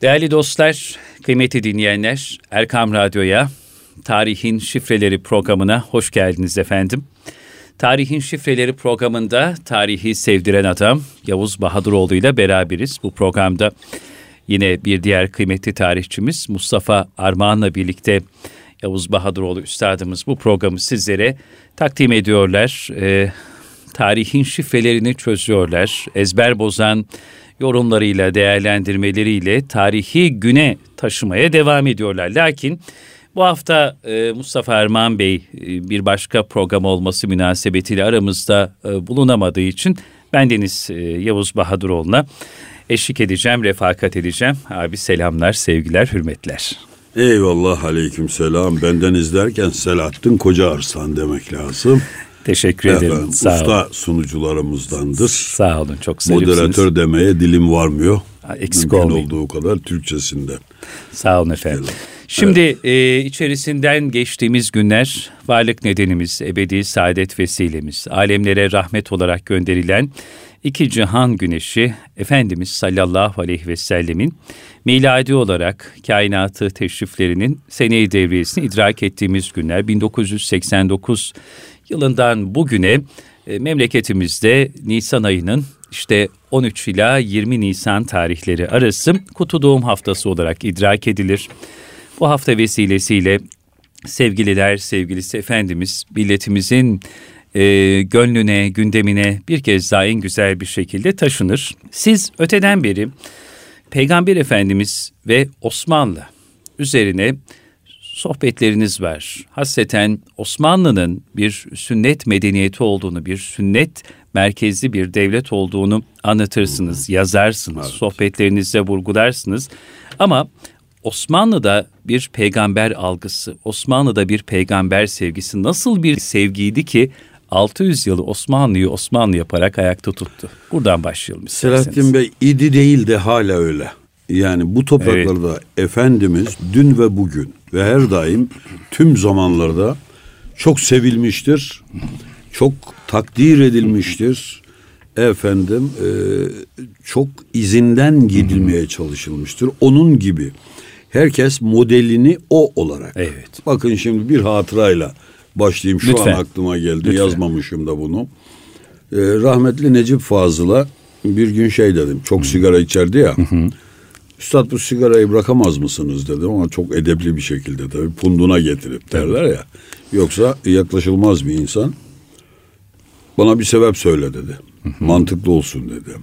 Değerli dostlar, kıymetli dinleyenler, Erkam Radyo'ya, Tarihin Şifreleri programına hoş geldiniz efendim. Tarihin Şifreleri programında tarihi sevdiren adam Yavuz Bahadıroğlu ile beraberiz. Bu programda yine bir diğer kıymetli tarihçimiz Mustafa Armağan'la birlikte Yavuz Bahadıroğlu üstadımız bu programı sizlere takdim ediyorlar. Tarihin şifrelerini çözüyorlar. Ezber bozan yorumlarıyla, değerlendirmeleriyle tarihi güne taşımaya devam ediyorlar. Lakin bu hafta Mustafa Armağan Bey bir başka program olması münasebetiyle aramızda bulunamadığı için bendeniz Yavuz Bahadıroğlu'na eşlik edeceğim, refakat edeceğim. Abi selamlar, sevgiler, hürmetler. Eyvallah, aleykümselam. Benden izlerken Selahattin Koca Arslan demek lazım. Teşekkür ederim. Efendim, sağ usta olun. Sunucularımızdandır. Sağ olun, çok zarifsiniz. Moderatör demeye dilim varmıyor. Eksik mümkün olmayın. olduğu kadar Türkçesinden. Sağ olun efendim. Şimdi içerisinden geçtiğimiz günler varlık nedenimiz, ebedi saadet vesilemiz, alemlere rahmet olarak gönderilen iki cihan güneşi Efendimiz sallallahu aleyhi ve sellemin miladi olarak kainatı teşriflerinin sene-i devriyesini idrak ettiğimiz günler 1989 yılından bugüne memleketimizde Nisan ayının işte 13 ila 20 Nisan tarihleri arası Kutu Doğum Haftası olarak idrak edilir. Bu hafta vesilesiyle sevgililer sevgilisi Efendimiz milletimizin gönlüne, gündemine bir kez daha en güzel bir şekilde taşınır. Siz öteden beri Peygamber Efendimiz ve Osmanlı üzerine sohbetleriniz var. Hasreten Osmanlı'nın bir sünnet medeniyeti olduğunu, bir sünnet merkezli bir devlet olduğunu anlatırsınız, yazarsınız, evet. Sohbetlerinizde vurgularsınız. Ama Osmanlı'da bir peygamber algısı, Osmanlı'da bir peygamber sevgisi nasıl bir sevgiydi ki 600 yılı Osmanlı yaparak ayakta tuttu. Buradan başlayalım isterseniz. Selahattin Bey, idi değil de hala öyle. Yani bu topraklarda evet. Efendimiz dün ve bugün ve her daim tüm zamanlarda çok sevilmiştir, çok takdir edilmiştir. Efendim çok izinden gidilmeye çalışılmıştır. Onun gibi herkes modelini o olarak. Evet. Bakın şimdi bir hatırayla başlayayım. Şu Lütfen. an aklıma geldi. Lütfen. Yazmamışım da bunu. Rahmetli Necip Fazıl'a bir gün şey dedim. Çok sigara içerdi ya. Üstad, bu sigarayı bırakamaz mısınız dedim ama çok edepli bir şekilde tabii punduna getirip derler ya. Yoksa yaklaşılmaz bir insan. Bana bir sebep söyle dedi. Mantıklı olsun dedi.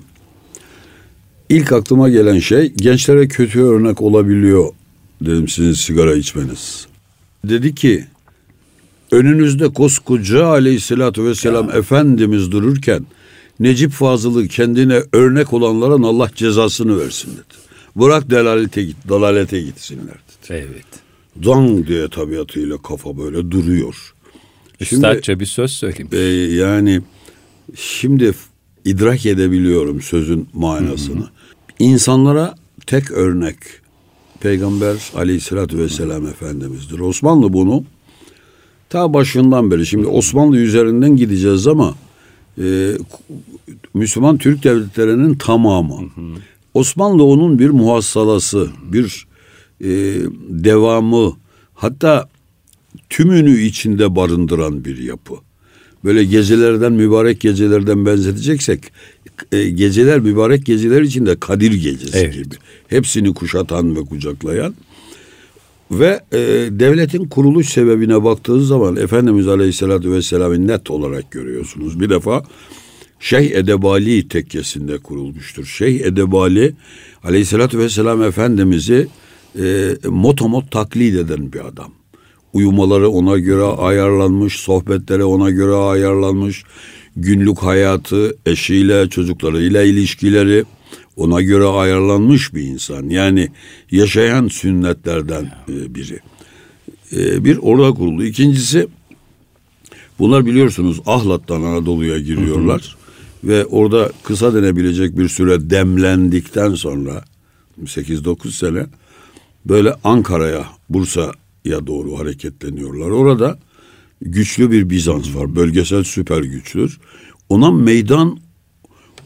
İlk aklıma gelen şey, gençlere kötü örnek olabiliyor dedim sizin sigara içmeniz. Dedi ki, önünüzde koskoca aleyhissalatü vesselam Efendimiz dururken Necip Fazıl'ı kendine örnek olanların Allah cezasını versin dedi. Bırak dalalete gitsinler dedi. Evet. Dang diye tabiatıyla kafa böyle duruyor. Üstadça bir söz söyleyeyim. Yani şimdi idrak edebiliyorum sözün manasını. İnsanlara tek örnek Peygamber aleyhissalatü vesselam Efendimiz'dir. Osmanlı bunu ta başından beri, şimdi Osmanlı üzerinden gideceğiz ama Müslüman Türk devletlerinin tamamı. Osmanlı onun bir muhassalası, bir devamı, hatta tümünü içinde barındıran bir yapı. Böyle gecelerden, mübarek gecelerden benzeteceksek, geceler mübarek geceler içinde Kadir Gecesi evet. gibi. Hepsini kuşatan ve kucaklayan ve devletin kuruluş sebebine baktığınız zaman Efendimiz Aleyhisselatü Vesselam'ı net olarak görüyorsunuz. Bir defa Şeyh Edebali tekkesinde kurulmuştur. Şeyh Edebali Aleyhisselatü Vesselam Efendimiz'i motomot taklit eden bir adam. Uyumaları ona göre ayarlanmış, sohbetleri ona göre ayarlanmış, günlük hayatı, eşiyle, çocuklarıyla ilişkileri ona göre ayarlanmış bir insan. Yani yaşayan sünnetlerden biri. Bir orada kuruldu. İkincisi, bunlar biliyorsunuz Ahlat'tan Anadolu'ya giriyorlar. Ve orada kısa denebilecek bir süre demlendikten sonra 8-9 sene böyle Ankara'ya, Bursa'ya doğru hareketleniyorlar. Orada güçlü bir Bizans var. Bölgesel süper güçtür. Ona meydan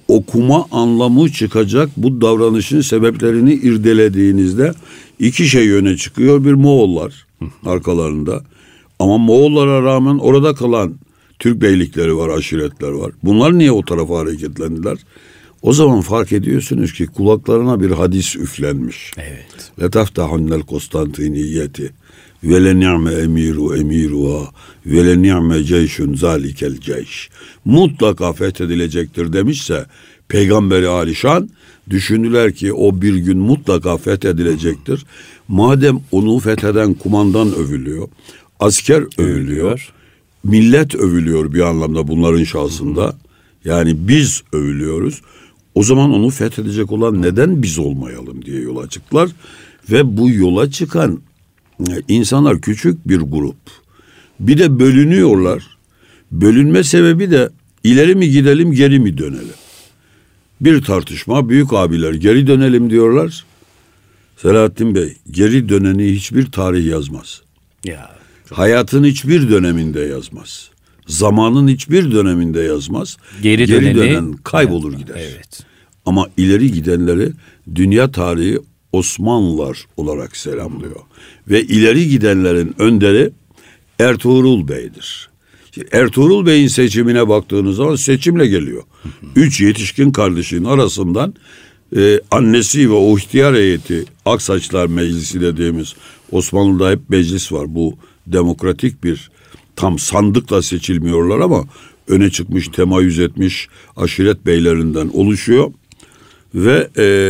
okuma anlamı çıkacak bu davranışın sebeplerini irdelediğinizde iki şey öne çıkıyor. Bir Moğollar arkalarında. Ama Moğollara rağmen orada kalan Türk beylikleri var, aşiretler var. Bunlar niye o tarafa hareketlendiler? O zaman fark ediyorsunuz ki kulaklarına bir hadis üflenmiş. Evet. Letaftahunnel Konstantiniyeti ve le ni'me emiru emiruha ve le ni'me ceyşun zalikel ceyş. Mutlaka fethedilecektir demişse Peygamberi Alişan, düşündüler ki o bir gün mutlaka fethedilecektir. Madem onu fetheden kumandan övülüyor, asker övülüyor, millet övülüyor bir anlamda bunların şahsında. Yani biz övülüyoruz. O zaman onu fethedecek olan neden biz olmayalım diye yola çıktılar. Ve bu yola çıkan insanlar küçük bir grup. Bir de bölünüyorlar. Bölünme sebebi de ileri mi gidelim, geri mi dönelim? Bir tartışma, büyük abiler geri dönelim diyorlar. Selahattin Bey, geri döneni hiçbir tarih yazmaz. Ya. Hayatın hiçbir döneminde yazmaz. Zamanın hiçbir döneminde yazmaz. Geri dönen kaybolur gider. Evet. Ama ileri gidenleri dünya tarihi Osmanlılar olarak selamlıyor. Ve ileri gidenlerin önderi Ertuğrul Bey'dir. Şimdi Ertuğrul Bey'in seçimine baktığınız zaman seçimle geliyor. 3 yetişkin kardeşin arasından annesi ve o ihtiyar heyeti, Aksaçlar Meclisi dediğimiz, Osmanlı'da hep meclis var. Bu demokratik bir, tam sandıkla seçilmiyorlar ama öne çıkmış, temayüz etmiş aşiret beylerinden oluşuyor. Ve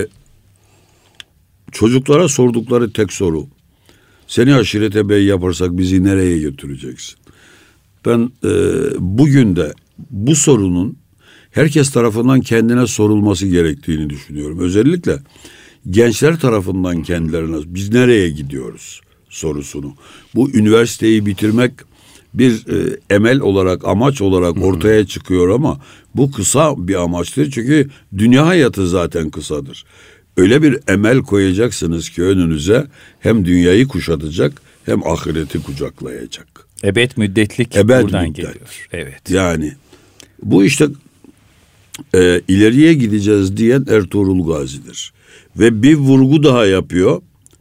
çocuklara sordukları tek soru, seni aşirete bey yaparsak bizi nereye götüreceksin? Ben bugün de bu sorunun herkes tarafından kendine sorulması gerektiğini düşünüyorum. Özellikle gençler tarafından kendilerine biz nereye gidiyoruz sorusunu. Bu üniversiteyi bitirmek bir emel olarak, amaç olarak ortaya çıkıyor ama bu kısa bir amaçtır. Çünkü dünya hayatı zaten kısadır. Öyle bir emel koyacaksınız ki önünüze hem dünyayı kuşatacak hem ahireti kucaklayacak. Ebed müddetlik buradan geliyor. Evet. Yani bu işte ileriye gideceğiz diyen Ertuğrul Gazi'dir. Ve bir vurgu daha yapıyor.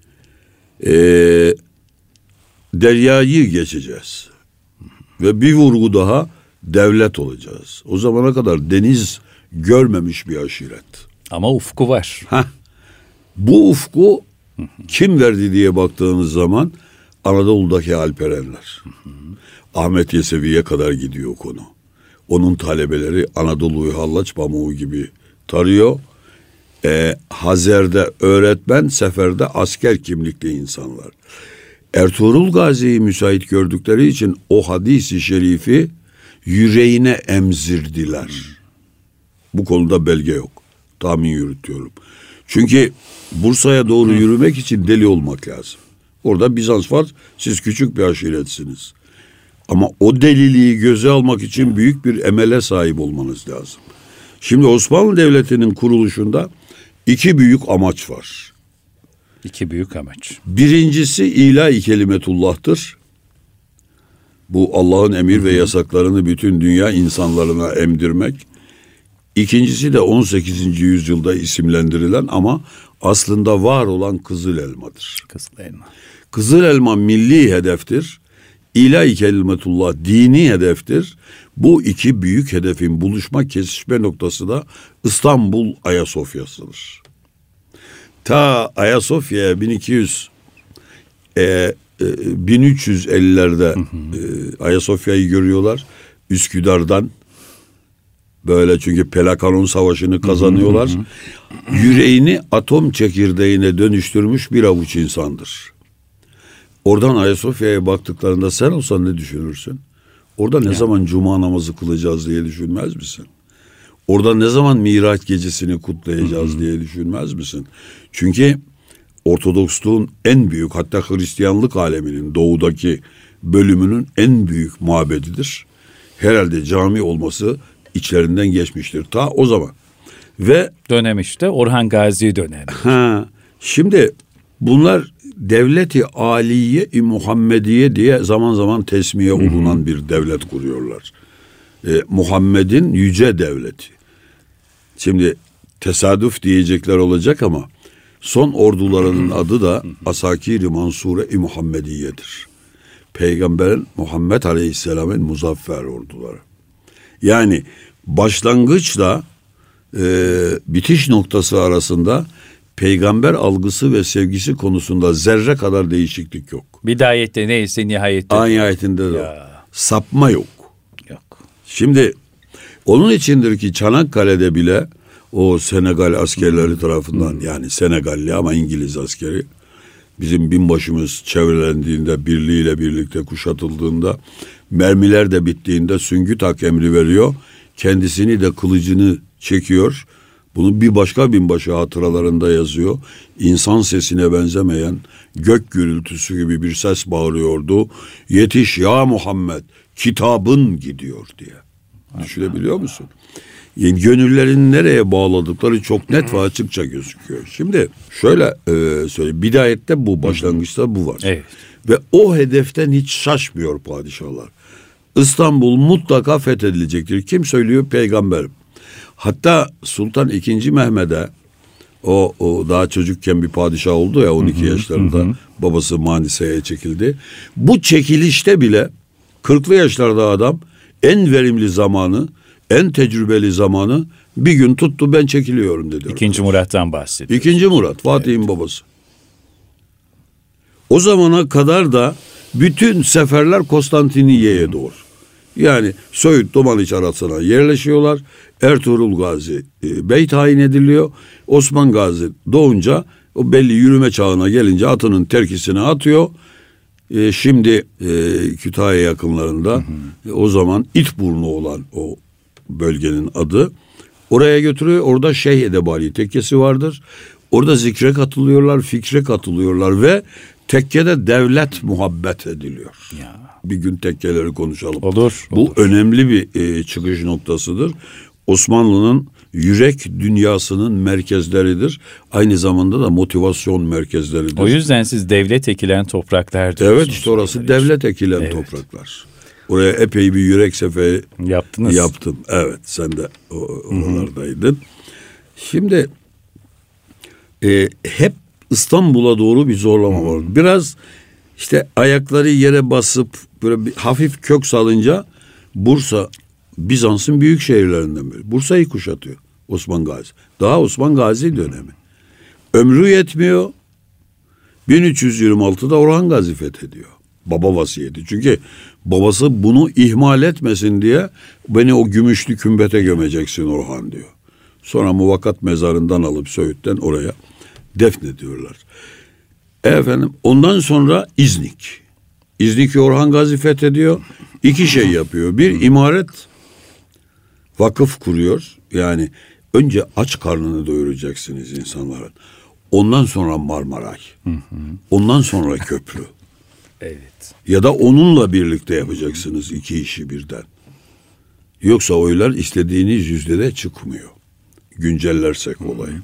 Deryayı geçeceğiz. Ve bir vurgu daha devlet olacağız. O zamana kadar deniz görmemiş bir aşiret. Ama ufku var. Bu ufku kim verdi diye baktığınız zaman Anadolu'daki Alperenler. Ahmet Yesevi'ye kadar gidiyor konu. Onun talebeleri Anadolu'yu hallaç pamuğu gibi tarıyor. Hazer'de öğretmen, seferde asker kimlikli insanlar. Ertuğrul Gazi'yi müsait gördükleri için o hadisi şerifi yüreğine emzirdiler. Bu konuda belge yok. Tahmin yürütüyorum. Çünkü Bursa'ya doğru yürümek için deli olmak lazım. Orada Bizans var, siz küçük bir aşiretsiniz. Ama o deliliği göze almak için büyük bir emele sahip olmanız lazım. Şimdi Osmanlı Devleti'nin kuruluşunda 2 büyük amaç var. 2 büyük amaç. Birincisi ilahi kelimetullah'tır. Bu Allah'ın emir ve yasaklarını bütün dünya insanlarına emdirmek. İkincisi de 18. yüzyılda isimlendirilen ama aslında var olan Kızıl Elma'dır. Kızıl Elma. Kızıl Elma milli hedeftir. İlahi kelimetullah dini hedeftir. Bu 2 büyük hedefin buluşma, kesişme noktası da İstanbul Ayasofya'sıdır. Ta Ayasofya'ya 1350'lerde Ayasofya'yı görüyorlar. Üsküdar'dan böyle, çünkü Pelakanon Savaşı'nı kazanıyorlar. Yüreğini atom çekirdeğine dönüştürmüş bir avuç insandır. Oradan Ayasofya'ya baktıklarında sen olsan ne düşünürsün? Orada ne zaman cuma namazı kılacağız diye düşünmez misin? Orada ne zaman Miraç gecesini kutlayacağız diye düşünmez misin? Çünkü Ortodoksluğun en büyük, hatta Hristiyanlık aleminin doğudaki bölümünün en büyük mabedidir. Herhalde cami olması içlerinden geçmiştir ta o zaman. Ve dönem işte Orhan Gazi dönemi. Şimdi bunlar devleti aliye-i Muhammediye diye zaman zaman tesmiye olunan bir devlet kuruyorlar. Muhammed'in yüce devleti. Şimdi tesadüf diyecekler olacak ama son ordularının adı da Asakir-i Mansure-i Muhammediye'dir. Peygamberin Muhammed Aleyhisselam'ın muzaffer orduları. Yani başlangıçla bitiş noktası arasında peygamber algısı ve sevgisi konusunda zerre kadar değişiklik yok. Bidayette neyse nihayette. Nihayetinde de sapma yok. Yok. Şimdi onun içindir ki Çanakkale'de bile o Senegal askerleri tarafından yani Senegalli ama İngiliz askeri bizim binbaşımız çevrelendiğinde birliğiyle birlikte kuşatıldığında mermiler de bittiğinde süngü tak emri veriyor. Kendisini de kılıcını çekiyor. Bunu bir başka binbaşı hatıralarında yazıyor. İnsan sesine benzemeyen gök gürültüsü gibi bir ses bağırıyordu. Yetiş ya Muhammed, kitabın gidiyor diye. Düşünebiliyor musun? Yani gönüllerin nereye bağladıkları çok net ve açıkça gözüküyor. Şimdi şöyle söyleyeyim. Bidayette bu, başlangıçta bu var. Evet. Ve o hedeften hiç şaşmıyor padişahlar. İstanbul mutlaka fethedilecektir. Kim söylüyor? Peygamberim. Hatta Sultan II. Mehmet'e o daha çocukken bir padişah oldu ya 12 yaşlarında babası Manise'ye çekildi. Bu çekilişte bile 40'lı yaşlarda adam en verimli zamanı, en tecrübeli zamanı bir gün tuttu ben çekiliyorum dedi. İkinci Murat'tan bahsediyor. İkinci Murat, Fatih'in babası. O zamana kadar da bütün seferler Konstantiniye'ye doğru. Yani Söğüt Domaniç arasına yerleşiyorlar. Ertuğrul Gazi bey tayin ediliyor. Osman Gazi doğunca o belli yürüme çağına gelince atının terkisine atıyor. Şimdi Kütahya yakınlarında o zaman İtburnu olan o bölgenin adı. Oraya götürüyor. Orada Şeyh Edebali tekkesi vardır. Orada zikre katılıyorlar, fikre katılıyorlar ve tekkede devlet muhabbet ediliyor. Ya. Bir gün tekkeleri konuşalım. Olur. Bu önemli bir çıkış noktasıdır. Osmanlı'nın yürek dünyasının merkezleridir. Aynı zamanda da motivasyon merkezleridir. O yüzden siz devlet ekilen topraklar diyorsunuz. Evet, işte orası devlet ekilen topraklar. Oraya epey bir yürek seferi yaptım. Evet, sen de oralardaydın. Şimdi hep İstanbul'a doğru bir zorlama var. Biraz işte ayakları yere basıp böyle bir hafif kök salınca Bursa Bizans'ın büyük şehirlerinden biri. Bursa'yı kuşatıyor Osman Gazi. Daha Osman Gazi dönemi. Ömrü yetmiyor. 1326'da Orhan Gazi fethediyor. Baba vasiyeti. Çünkü babası bunu ihmal etmesin diye beni o gümüşlü kümbete gömeceksin Orhan diyor. Sonra Muvakkat mezarından alıp Söğüt'ten oraya defnediyorlar. Efendim ondan sonra İznik. İznik'i Orhan Gazi fethediyor. İki şey yapıyor. Bir, imaret vakıf kuruyor. Yani önce aç karnını doyuracaksınız insanların. Ondan sonra Marmaray. Ondan sonra köprü. Evet. Ya da onunla birlikte yapacaksınız iki işi birden. Yoksa oylar istediğiniz yüzde de çıkmıyor. Güncellersek olayı.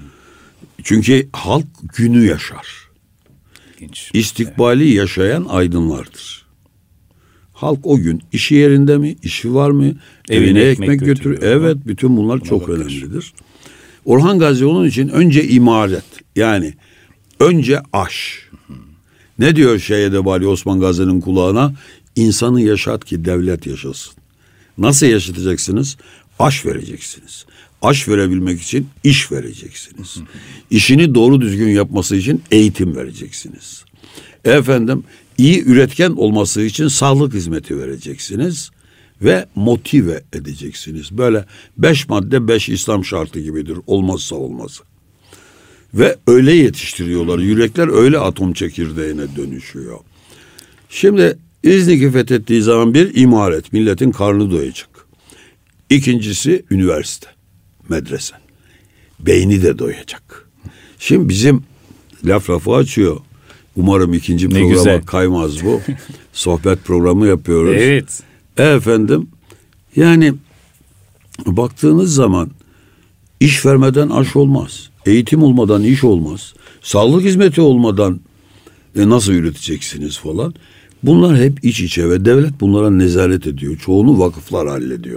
Çünkü halk günü yaşar. İlginç. İstikbali yaşayan aydınlardır. Halk o gün işi yerinde mi, işi var mı, evine ekmek götürüyor. Evet, bütün bunlar buna çok önemlidir. Orhan Gazi onun için önce imaret, yani önce aş. Ne diyor Şeyh Edebali Osman Gazi'nin kulağına? İnsanı yaşat ki devlet yaşasın. Nasıl yaşatacaksınız? Aş vereceksiniz. Aş verebilmek için iş vereceksiniz. İşini doğru düzgün yapması için eğitim vereceksiniz. Efendim, iyi üretken olması için sağlık hizmeti vereceksiniz ve motive edeceksiniz. Böyle 5 madde 5 İslam şartı gibidir. Olmazsa olmazı. Ve öyle yetiştiriyorlar. Yürekler öyle atom çekirdeğine dönüşüyor. Şimdi İznik'i fethettiği zaman bir imaret, milletin karnı doyacak. İkincisi üniversite, medrese. Beyni de doyacak. Şimdi bizim laf lafı açıyor. Umarım ikinci programa kaymaz bu. Sohbet programı yapıyoruz. Evet. Efendim, yani baktığınız zaman iş vermeden aş olmaz. Eğitim olmadan iş olmaz. Sağlık hizmeti olmadan nasıl üreteceksiniz falan. Bunlar hep iç içe ve devlet bunlara nezaret ediyor. Çoğunu vakıflar hallediyor.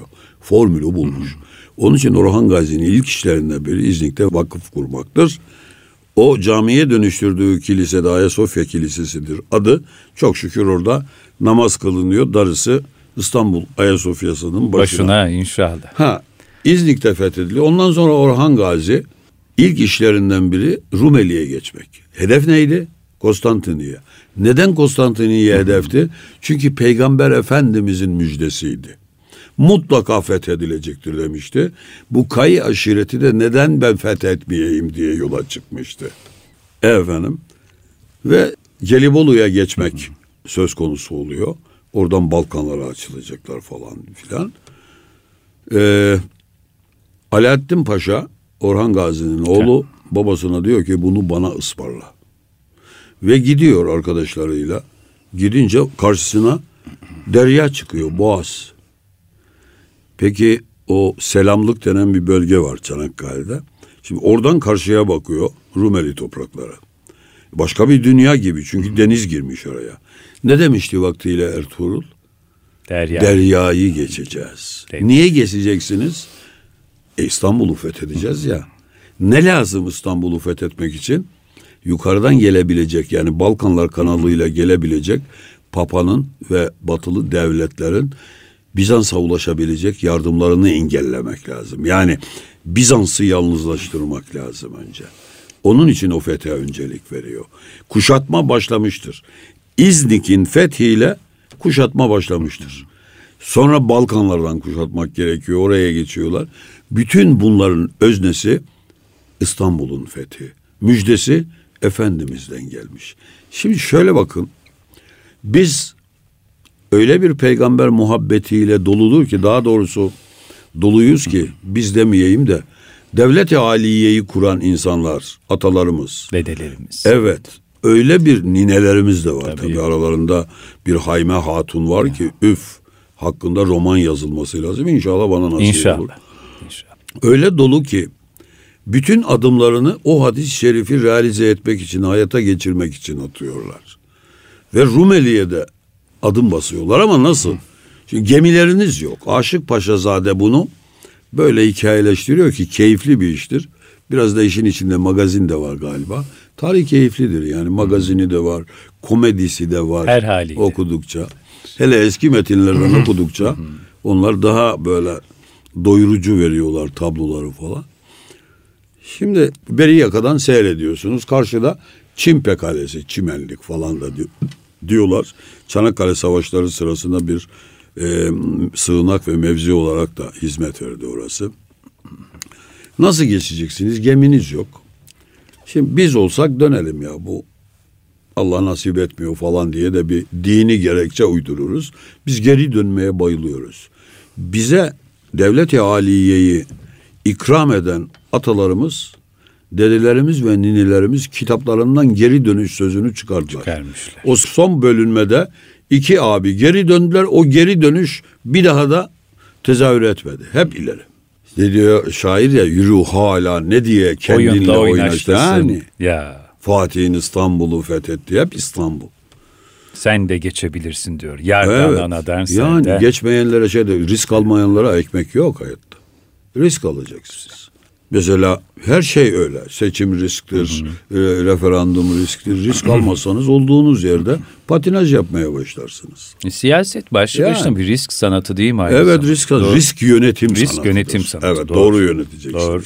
Formülü bulmuş. Onun için Orhan Gazi'nin ilk işlerinden biri İznik'te vakıf kurmaktır. O camiye dönüştürdüğü kilise de Ayasofya Kilisesi'dir adı. Çok şükür orada namaz kılınıyor. Darısı İstanbul Ayasofya'sının başına inşallah. İznik'te fethediliyor. Ondan sonra Orhan Gazi ilk işlerinden biri Rumeli'ye geçmek. Hedef neydi? Konstantiniye. Neden Konstantiniye hedefti? Çünkü Peygamber Efendimizin müjdesiydi. Mutlaka fethedilecektir demişti. Bu Kayı aşireti de neden ben fethetmeyeyim diye yola çıkmıştı. Efendim ve Gelibolu'ya geçmek söz konusu oluyor. Oradan Balkanlara açılacaklar falan filan. Alaaddin Paşa, Orhan Gazi'nin oğlu, babasına diyor ki bunu bana ısmarla. Ve gidiyor arkadaşlarıyla. Gidince karşısına derya çıkıyor, Boğaz. Peki o Selamlık denen bir bölge var Çanakkale'de. Şimdi oradan karşıya bakıyor Rumeli toprakları. Başka bir dünya gibi çünkü deniz girmiş oraya. Ne demişti vaktiyle Ertuğrul? Deryayı geçeceğiz. Niye geçeceksiniz? İstanbul'u fethedeceğiz ya. Ne lazım İstanbul'u fethetmek için? Yukarıdan gelebilecek, yani Balkanlar kanalıyla gelebilecek Papa'nın ve batılı devletlerin Bizans'a ulaşabilecek yardımlarını engellemek lazım. Yani Bizans'ı yalnızlaştırmak lazım önce. Onun için o fethe öncelik veriyor. Kuşatma başlamıştır. İznik'in fethiyle kuşatma başlamıştır. Sonra Balkanlardan kuşatmak gerekiyor. Oraya geçiyorlar. Bütün bunların öznesi İstanbul'un fethi. Müjdesi Efendimiz'den gelmiş. Şimdi şöyle bakın. Biz öyle bir peygamber muhabbetiyle doludur ki, daha doğrusu doluyuz ki, biz demeyeyim de devlet-i aliyeyi kuran insanlar, atalarımız, dedelerimiz. Evet. Öyle bir ninelerimiz de var. Tabii aralarında bir Hayme Hatun var ki hakkında roman yazılması lazım. İnşallah bana nasip olur. İnşallah. Öyle dolu ki bütün adımlarını o hadis-i şerifi realize etmek için, hayata geçirmek için atıyorlar. Ve Rumeli'ye de adım basıyorlar ama nasıl? Çünkü gemileriniz yok. Aşık Paşazade bunu böyle hikayeleştiriyor ki keyifli bir iştir. Biraz da işin içinde magazin de var galiba. Tarih keyiflidir yani, magazini de var, komedisi de var. Her haliyle. Okudukça. Hele eski metinlerden okudukça onlar daha böyle doyurucu veriyorlar tabloları falan. Şimdi Beriyaka'dan seyrediyorsunuz. Karşıda Çimpe Kalesi, Çimenlik falan da diyorlar. Çanakkale Savaşları sırasında bir sığınak ve mevzi olarak da hizmet verdi orası. Nasıl geçeceksiniz? Geminiz yok. Şimdi biz olsak dönelim ya, bu Allah nasip etmiyor falan diye de bir dini gerekçe uydururuz. Biz geri dönmeye bayılıyoruz. Bize devlet-i aliyeyi ikram eden atalarımız, dedelerimiz ve ninelerimiz kitaplarından geri dönüş sözünü çıkardılar. O son bölünmede 2 abi geri döndüler. O geri dönüş bir daha da tezahür etmedi. Hep ileri. Ne diyor şair ya, yürü hala ne diye kendinle oynaştı. Yani ya. Fatih'in İstanbul'u fethetti. Hep İstanbul. Sen de geçebilirsin diyor. Yerden anadan sen yani de. Geçmeyenlere risk almayanlara ekmek yok hayatta. Risk alacaksınız. Mesela her şey öyle. Seçim risktir, referandum risktir. Risk almazsanız olduğunuz yerde patinaj yapmaya başlarsınız. Siyaset başlı bir risk sanatı değil mi? Evet, risk yönetim sanatıdır. Risk yönetim sanatı. Evet, doğru yöneteceksiniz. Doğru.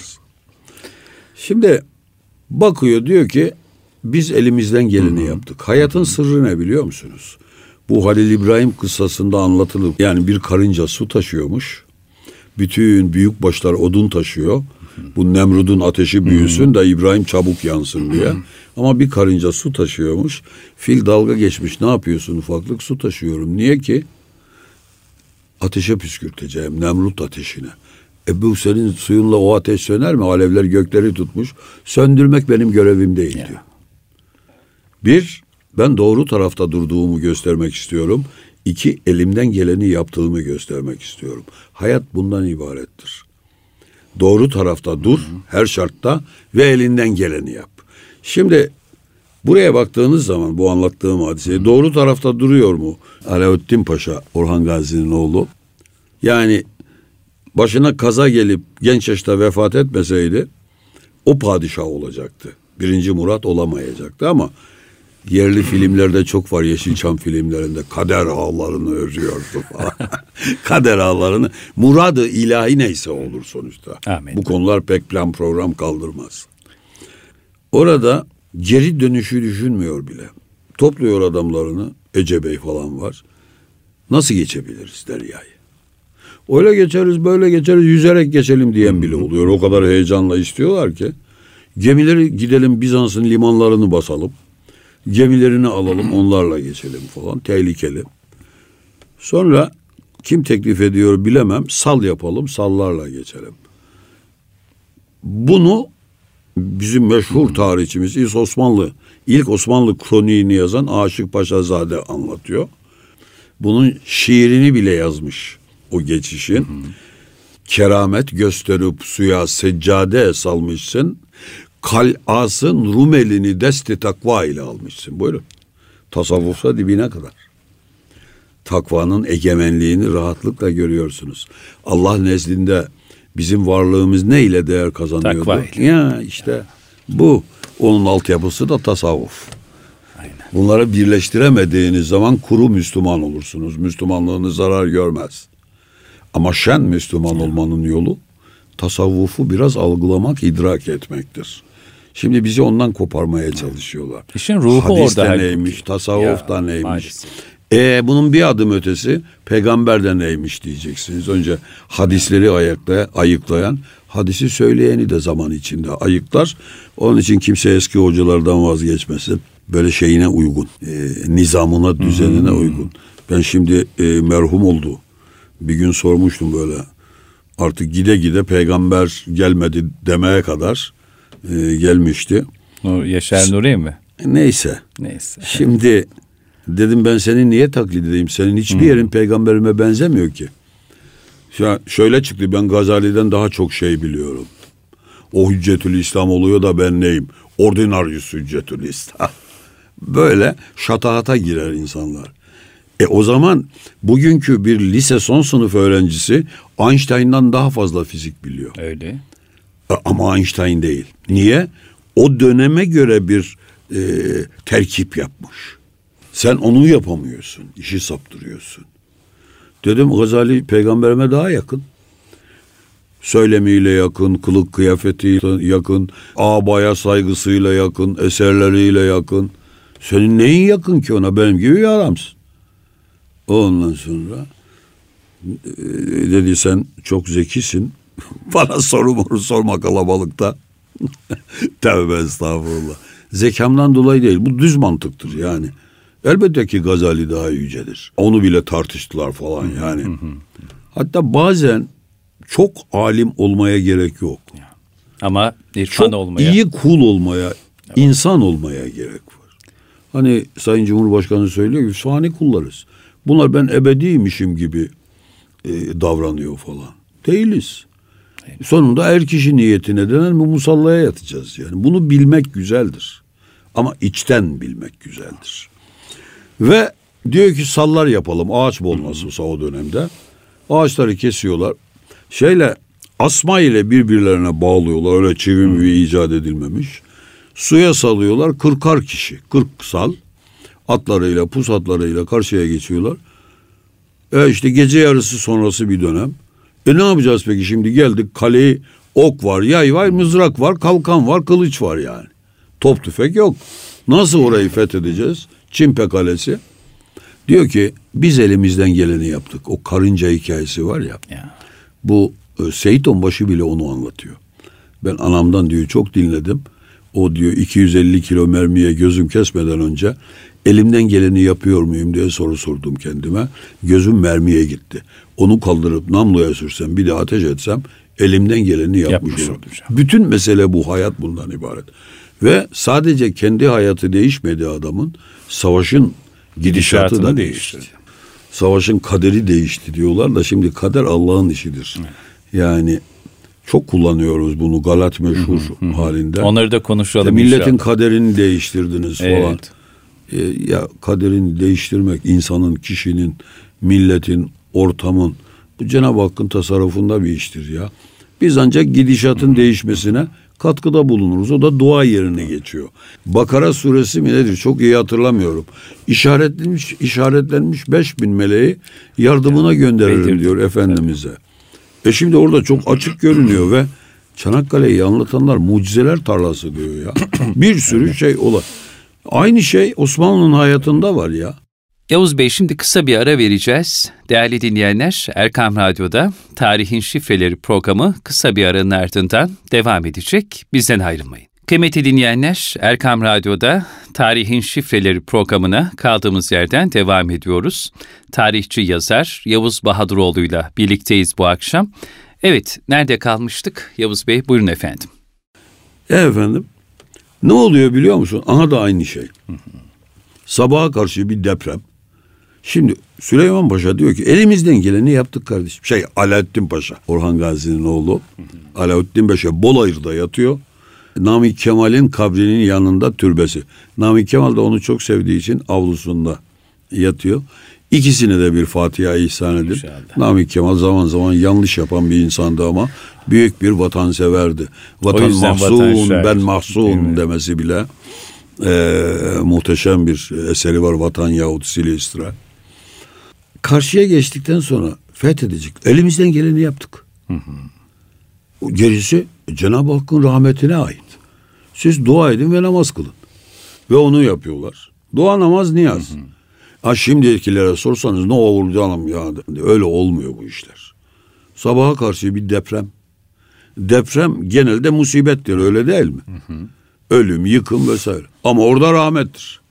Şimdi bakıyor, diyor ki biz elimizden geleni yaptık. Hayatın sırrı ne biliyor musunuz? Bu Halil İbrahim kıssasında anlatılır. Yani bir karınca su taşıyormuş. Bütün büyük başlar odun taşıyor. Bu Nemrud'un ateşi büyüsün de İbrahim çabuk yansın diye. Ama bir karınca su taşıyormuş. Fil dalga geçmiş. Ne yapıyorsun ufaklık? Su taşıyorum. Niye ki? Ateşe püskürteceğim. Nemrut ateşine. Bu senin suyunla o ateş söner mi? Alevler gökleri tutmuş. Söndürmek benim görevim değil diyor. Bir, ben doğru tarafta durduğumu göstermek istiyorum. 2, elimden geleni yaptığımı göstermek istiyorum. Hayat bundan ibarettir. Doğru tarafta dur, her şartta ve elinden geleni yap. Şimdi buraya baktığınız zaman bu anlattığım hadiseyi, doğru tarafta duruyor mu Alaaddin Paşa, Orhan Gazi'nin oğlu? Yani başına kaza gelip genç yaşta vefat etmeseydi o padişah olacaktı. 1. Murat olamayacaktı ama yerli filmlerde çok var, Yeşilçam filmlerinde kader ağlarını örüyordu falan. Kader ağlarını, muradı ilahi neyse olur sonuçta. Amin. Bu konular pek plan program kaldırmaz. Orada geri dönüşü düşünmüyor bile. Topluyor adamlarını, Ece Bey falan var. Nasıl geçebiliriz deryayı? Öyle geçeriz, böyle geçeriz, yüzerek geçelim diyen bile oluyor. O kadar heyecanla istiyorlar ki. Gemileri gidelim Bizans'ın limanlarını basalım. Gemilerini alalım, onlarla geçelim falan. Tehlikeli. Sonra kim teklif ediyor bilemem. Sal yapalım, sallarla geçelim. Bunu bizim meşhur tarihçimiz ilk Osmanlı kroniğini yazan Aşık Paşazade anlatıyor. Bunun şiirini bile yazmış o geçişin. Keramet gösterip suya seccade salmışsın. Kal'asın Rumelini desti takva ile almışsın. Buyurun. Tasavvufsa dibine kadar. Takvanın egemenliğini rahatlıkla görüyorsunuz. Allah nezdinde bizim varlığımız ne ile değer kazanıyordu? Takva ile. Ya işte bu. Onun altyapısı da tasavvuf. Aynen. Bunları birleştiremediğiniz zaman kuru Müslüman olursunuz. Müslümanlığınız zarar görmez. Ama şen Müslüman olmanın yolu tasavvufu biraz algılamak, idrak etmektir. Şimdi bizi ondan koparmaya çalışıyorlar. İşin ruhu Hadis orada. de neymiş, tasavvuf da neymiş. Maalesef. Bunun bir adım ötesi peygamber de neymiş diyeceksiniz. Önce hadisleri ayıklayan, hadisi söyleyeni de zaman içinde ayıklar. Onun için kimse eski hocalardan vazgeçmesin. Böyle şeyine uygun, nizamına, düzenine uygun. Ben şimdi merhum oldu. Bir gün sormuştum böyle. Artık gide gide peygamber gelmedi demeye kadar gelmişti. Yaşar Nuri mi? Neyse. Neyse. Şimdi dedim ben senin niye taklit edeyim? Senin hiçbir yerin peygamberime benzemiyor ki. Şöyle çıktı, ben Gazali'den daha çok şey biliyorum. O Hüccetül İslam oluyor da ben neyim? Ordinarius Hüccetül İslam. Böyle şatahata girer insanlar. O zaman bugünkü bir lise son sınıf öğrencisi Einstein'dan daha fazla fizik biliyor. Öyle. Ama Einstein değil. Niye? O döneme göre bir terkip yapmış. Sen onu yapamıyorsun. İşi saptırıyorsun. Dedim Gazali peygamberime daha yakın. Söylemiyle yakın, kılık kıyafetiyle yakın, abaya saygısıyla yakın, eserleriyle yakın. Senin neyin yakın ki ona? Benim gibi bir adamsın. Ondan sonra dedi sen çok zekisin. Bana soru sorma kalabalıkta. Tövbe estağfurullah. Zekamdan dolayı değil. Bu düz mantıktır yani. Elbette ki Gazali daha yücedir. Onu bile tartıştılar falan yani. Hatta bazen çok alim olmaya gerek yok. Ama irfan çok olmaya. iyi kul olmaya, insan olmaya gerek var. Hani Sayın Cumhurbaşkanı söylüyor ki fani kullarız. Bunlar ben ebediymişim gibi davranıyor falan. Değiliz. Sonunda er kişi niyetine denen bu musallaya yatacağız yani. Bunu bilmek güzeldir. Ama içten bilmek güzeldir. Ve diyor ki sallar yapalım. Ağaç bol nasılsa o dönemde. Ağaçları kesiyorlar. Asma ile birbirlerine bağlıyorlar. Öyle çivi icat edilmemiş. Suya salıyorlar. 40'ar kişi. 40 sal. Atlarıyla, pusatlarıyla karşıya geçiyorlar. İşte gece yarısı sonrası bir dönem. Ne yapacağız peki şimdi? Geldik kaleyi, ok var, yay var, mızrak var, kalkan var, kılıç var yani. Top tüfek yok. Nasıl orayı fethedeceğiz? Çimpe Kalesi. Diyor ki biz elimizden geleni yaptık. O karınca hikayesi var ya. Bu Seyit Onbaşı bile onu anlatıyor. Ben anamdan diyor çok dinledim. O diyor 250 kilo mermiye gözüm kesmeden önce elimden geleni yapıyor muyum diye soru sordum kendime. Gözüm mermiye gitti. Onu kaldırıp namluya sürsem bir de ateş etsem elimden geleni yapmış olurum. Bütün mesele bu, hayat bundan ibaret. Ve sadece kendi hayatı değişmedi adamın, savaşın gidişatı da değişti. Savaşın kaderi değişti diyorlar da şimdi kader Allah'ın işidir. Yani çok kullanıyoruz bunu Galat meşhur halinde. Onları da konuşalım milletin inşallah. kaderini değiştirdiniz falan. Ya kaderini değiştirmek insanın, kişinin, milletin, ortamın Cenab-ı Hakk'ın tasarrufunda bir iştir ya. Biz ancak gidişatın değişmesine katkıda bulunuruz. O da dua yerine geçiyor. Bakara suresi mi nedir? Çok iyi hatırlamıyorum. İşaretlenmiş 5000 meleği yardımına gönderirim diyor Efendimiz'e. Şimdi orada çok açık görünüyor ve Çanakkale'yi anlatanlar mucizeler tarlası diyor ya. Bir sürü şey olan. Aynı şey Osmanlı'nın hayatında var ya. Yavuz Bey, şimdi kısa bir ara vereceğiz. Değerli dinleyenler, Erkam Radyo'da Tarihin Şifreleri programı kısa bir aranın ardından devam edecek. Bizden ayrılmayın. Kıymetli dinleyenler, Erkam Radyo'da Tarihin Şifreleri programına kaldığımız yerden devam ediyoruz. Tarihçi yazar Yavuz Bahadıroğlu'yla birlikteyiz bu akşam. Evet, nerede kalmıştık Yavuz Bey? Buyurun efendim. Efendim, ne oluyor biliyor musun? Aha da aynı şey. Sabaha karşı bir deprem. Şimdi Süleyman Paşa diyor ki elimizden geleni yaptık kardeşim. Alaaddin Paşa, Orhan Gazi'nin oğlu. Alaaddin Paşa Bolayır'da yatıyor. Namık Kemal'in kabrinin yanında türbesi. Namık Kemal de onu çok sevdiği için avlusunda yatıyor. İkisine de bir Fatiha ihsan edip. Namık Kemal zaman zaman yanlış yapan bir insandı ama büyük bir vatanseverdi. Vatan mahzun, ben mahzun demesi bile muhteşem bir eseri var, Vatan yahut Silistra. Karşıya geçtikten sonra fethedecek. Elimizden geleni yaptık. Gerisi Cenab-ı Hakk'ın rahmetine ait. Siz dua edin ve namaz kılın. Ve onu yapıyorlar. Dua, namaz, niyaz. Şimdikilere sorsanız ne olur canım ya, öyle olmuyor bu işler. Sabaha karşı bir deprem. Deprem genelde musibettir, öyle değil mi? Ölüm, yıkım vesaire. Ama orada rahmettir.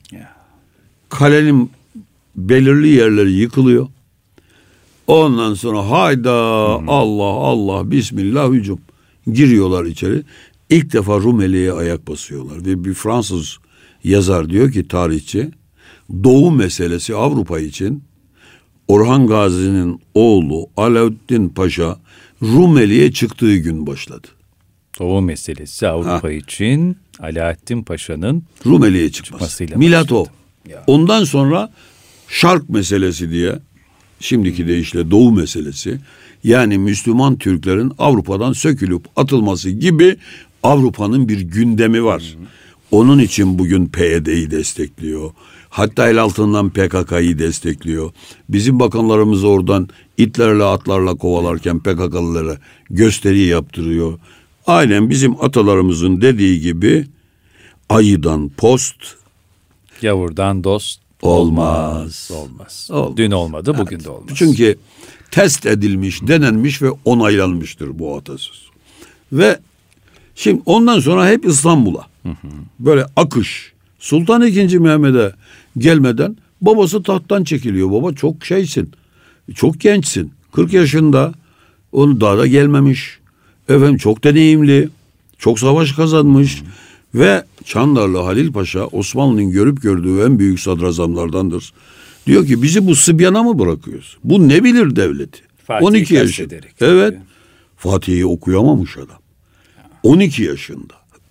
Kalenin belirli yerleri yıkılıyor. Ondan sonra hayda Allah Bismillah hücum. Giriyorlar içeri. İlk defa Rumeli'ye ayak basıyorlar. Ve bir Fransız yazar diyor ki, tarihçi, Doğu meselesi Avrupa için Orhan Gazi'nin oğlu Alaaddin Paşa Rumeli'ye çıktığı gün başladı. Doğu meselesi Avrupa için Alaaddin Paşa'nın Rumeli'ye çıkmasıyla. Milat o. Ondan sonra Şark meselesi diye, şimdiki deyişle Doğu meselesi, yani Müslüman Türklerin Avrupa'dan sökülüp atılması gibi Avrupa'nın bir gündemi var. Onun için bugün PYD'yi destekliyor. Hatta el altından PKK'yı destekliyor. Bizim bakanlarımız oradan itlerle atlarla kovalarken PKK'lılara gösteri yaptırıyor. Aynen bizim atalarımızın dediği gibi ayıdan post, yavurdan dost olmaz. Dün olmadı, bugün de olmaz. Çünkü test edilmiş, denenmiş ve onaylanmıştır bu atasöz. Ve şimdi ondan sonra hep İstanbul'a. Böyle akış. Sultan II. Mehmet'e gelmeden babası tahttan çekiliyor. Baba çok şeysin, çok gençsin. 40 yaşında, onu daha da gelmemiş. Efendim çok deneyimli, çok savaş kazanmış. Ve Çandarlı Halil Paşa Osmanlı'nın görüp gördüğü en büyük sadrazamlardandır. Diyor ki bizi bu sıbyana mı bırakıyoruz? Bu ne bilir devleti? Fatih'i 12 yaşında. Evet. Fatih'i okuyamamış adam. 12 yaşında.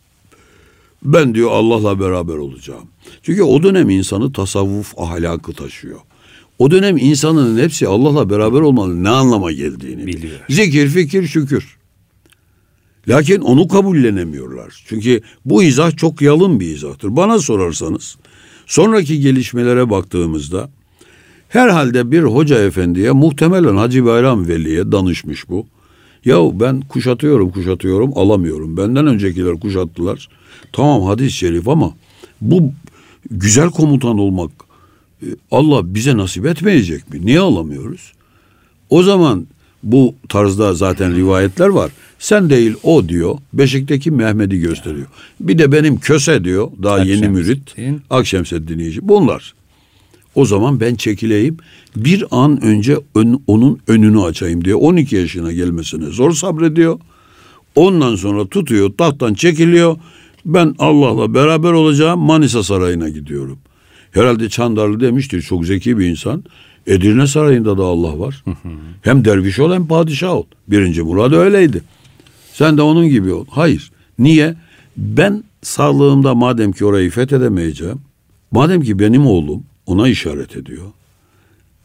Ben diyor Allah'la beraber olacağım. Çünkü o dönem insanı tasavvuf ahlakı taşıyor. O dönem insanın hepsi Allah'la beraber olmanın ne anlama geldiğini biliyor. Zikir, fikir, şükür. Lakin onu kabullenemiyorlar. Çünkü bu izah çok yalın bir izahtır. Bana sorarsanız sonraki gelişmelere baktığımızda herhalde bir hoca efendiye, muhtemelen Hacı Bayram Veli'ye danışmış bu. Ya ben kuşatıyorum alamıyorum. Benden öncekiler kuşattılar. Tamam, hadis-i şerif ama bu güzel komutan olmak Allah bize nasip etmeyecek mi? Niye alamıyoruz? O zaman bu tarzda zaten rivayetler var. Sen değil o diyor. Beşik'teki Mehmet'i gösteriyor. Bir de benim Köse diyor. Daha yeni mürit. Akşemseddin. Bunlar. O zaman ben çekileyim. Bir an önce onun önünü açayım diye 12 yaşına gelmesine zor sabrediyor. Ondan sonra tutuyor, tahttan çekiliyor. Ben Allah'la beraber olacağım, Manisa Sarayı'na gidiyorum. Herhalde Çandarlı demiştir, çok zeki bir insan. Edirne Sarayı'nda da Allah var. Hem derviş ol hem padişah ol. 1. Murad öyleydi. Sen de onun gibi ol. Hayır. Niye? Ben sağlığımda madem ki orayı fethedemeyeceğim, madem ki benim oğlum ona işaret ediyor.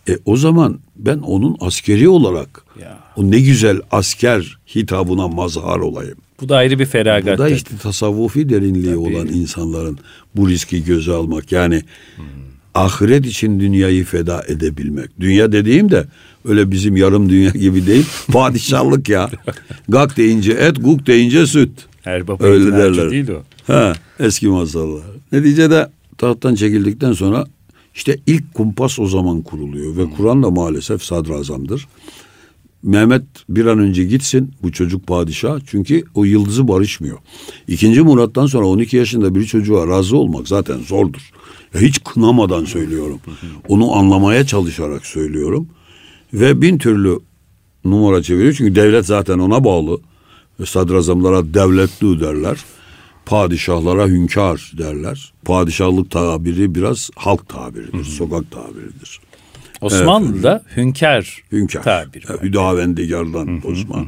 O zaman ben onun askeri olarak o ne güzel asker hitabına mazhar olayım. Bu da ayrı bir feragat. Bu da işte tasavvufi derinliği olan insanların bu riski göze almak. Yani ahiret için dünyayı feda edebilmek. Dünya dediğim de öyle bizim yarım dünya gibi değil. Padişahlık ya. Gak deyince et, guk deyince süt. Her baba öyle derler. Değil o. Eski masallar. Neticede tahttan çekildikten sonra işte ilk kumpas o zaman kuruluyor. Ve Kur'an da maalesef sadrazamdır. Mehmet bir an önce gitsin, bu çocuk padişah, çünkü o yıldızı barışmıyor. 2. Murat'tan sonra 12 yaşında bir çocuğa razı olmak zaten zordur. Ya hiç kınamadan söylüyorum. Onu anlamaya çalışarak söylüyorum. Ve bin türlü numara çeviriyor. Çünkü devlet zaten ona bağlı. Sadrazamlara devletli derler. Padişahlara hünkâr derler. Padişahlık tabiri biraz halk tabiridir, sokak tabiridir. Osmanlı'da hünkâr tabiri. Hüdavendigardan Osman.